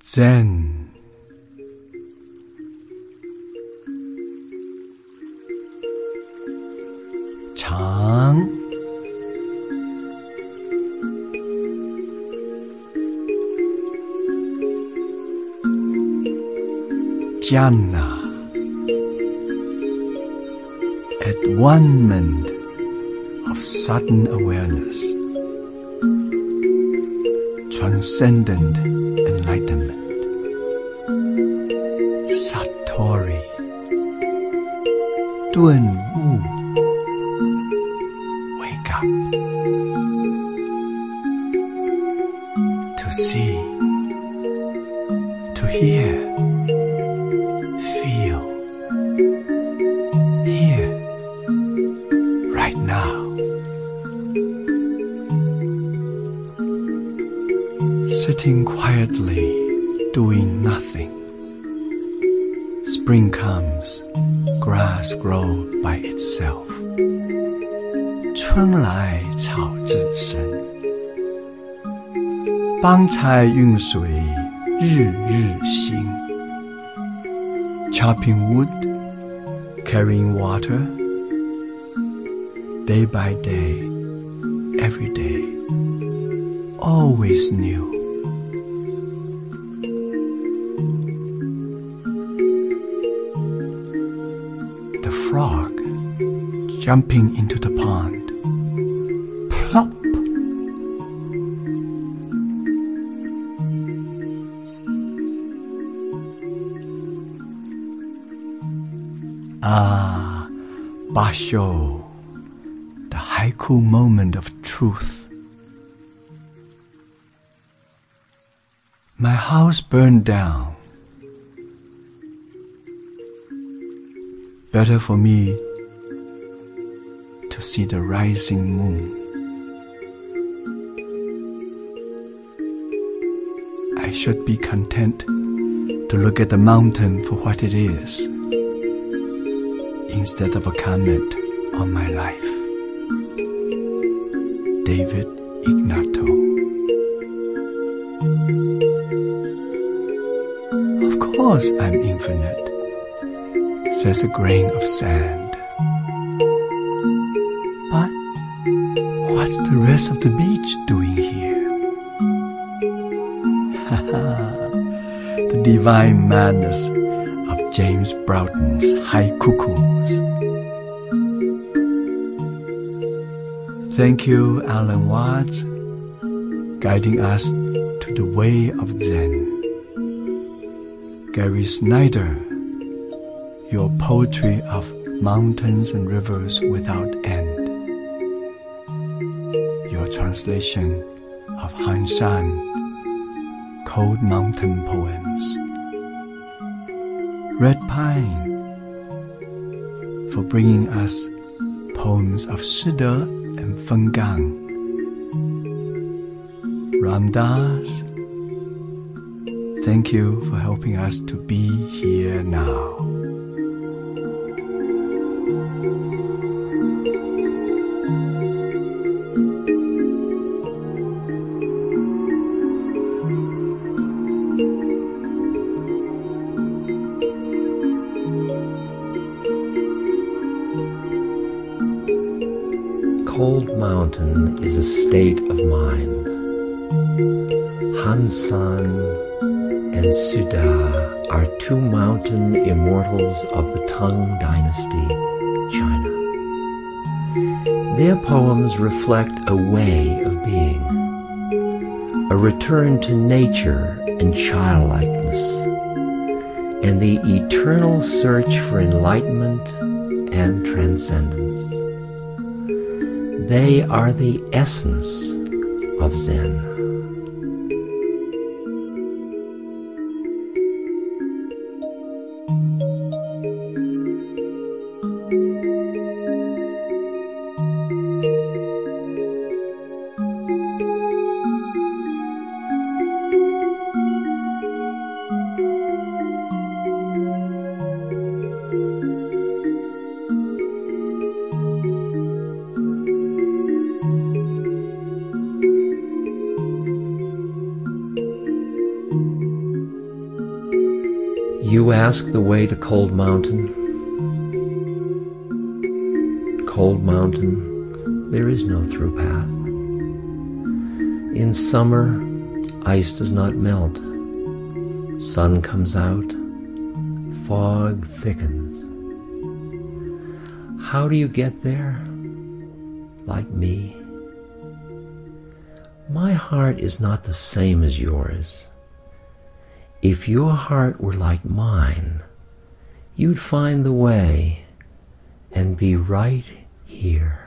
Zen. 장. Jhana. At one moment of sudden awareness, transcendent enlightenment, Satori, 顿悟, wake up, to see, to hear, feel, here, right now. Sitting quietly, doing nothing. Spring comes, grass grows by itself. 春来草自生，邦财运水日日新。Chopping wood, carrying water, day by day, every day, always new. The frog jumping into the pond. Plop! Ah, Basho, the haiku moment of truth. My house burned down. Better for me to see the rising moon. I should be content to look at the mountain for what it is, instead of a comment on my life. David Ignato. Of course I'm infinite, says a grain of sand. But what's the rest of the beach doing here? The divine madness of James Broughton's Haikukus. Thank you, Alan Watts, guiding us to the way of Zen. Gary Snyder, your poetry of mountains and rivers without end. Your translation of Han Shan, Cold Mountain Poems. Red Pine, for bringing us poems of Shide and Fenggang. Ram Dass, thank you for helping us to be here now. Cold Mountain is a state of mind. Han San and Suda are two mountain immortals of the Tang Dynasty, China. Their poems reflect a way of being, a return to nature and childlikeness, and the eternal search for enlightenment and transcendence. They are the essence of Zen. You ask the way to Cold Mountain. Cold Mountain, there is no through path. In summer, ice does not melt. Sun comes out, fog thickens. How do you get there? Like me? My heart is not the same as yours. If your heart were like mine, you'd find the way and be right here.